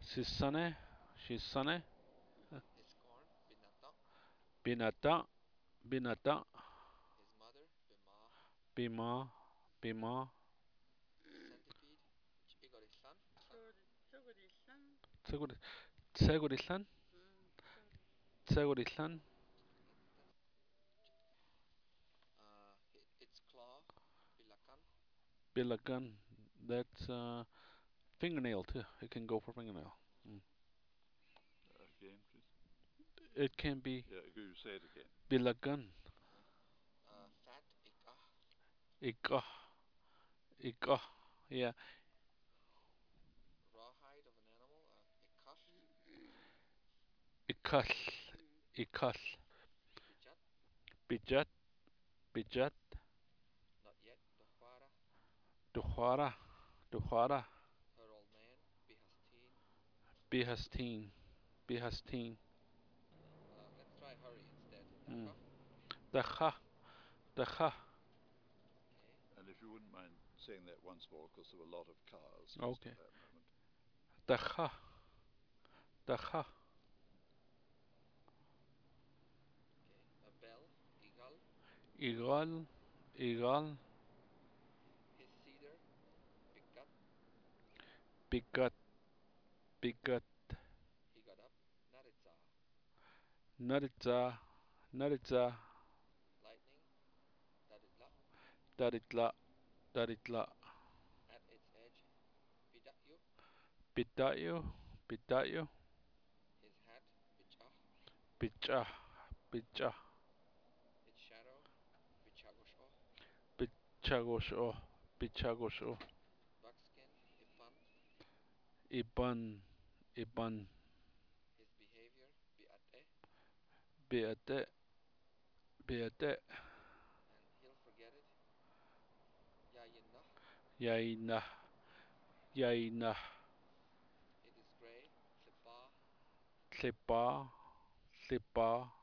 Sisane, Shisane, His corn, binata. Binata, Binata, His mother, bima. Bima, Bima, His centipede, igorisan. San. Tsegurislan, Tsegurislan, Tsegurislan, That's its claw, bilakan. Bilagan. That's fingernail too. It can go for fingernail. Mm. Again, please. It can be Yeah, you say it again. Bilagan, Fat, ikah. Ika, Ika. Yeah, Rawhide of an animal, ikal. Ikal, Ikal, Bijat, Bijat, Bijat, not yet, dohwara. Duhara, Duhara, Her old man, bihastin. Bihastin, Bihastin. Okay, let's try hurry instead. Mm. Daka. Dacha, Dacha. Okay. And if you wouldn't mind saying that once more, because there were a lot of cars just at Okay. that moment. Dacha, Dacha. Okay. A bell, igal. Igal, Igal, His cedar, bikat. Bigat, Bigat. He got up, naritza. Naritza, Naritza. Lightning, daditla. Daritla, Daritla. At its edge, bidatyu. Bidayo, Bidayo. His hat, bichah. Bicha, Bicha. Its shadow, bichagosho. Bichagosho, Bichagosho. Buckskin, ipan. Iban, Iban. His behavior, biate. Beate, Beate. And he'll forget it, yayinah. Yaina, Yaina. It is gray, tlipa. Tlipa, Tlipa.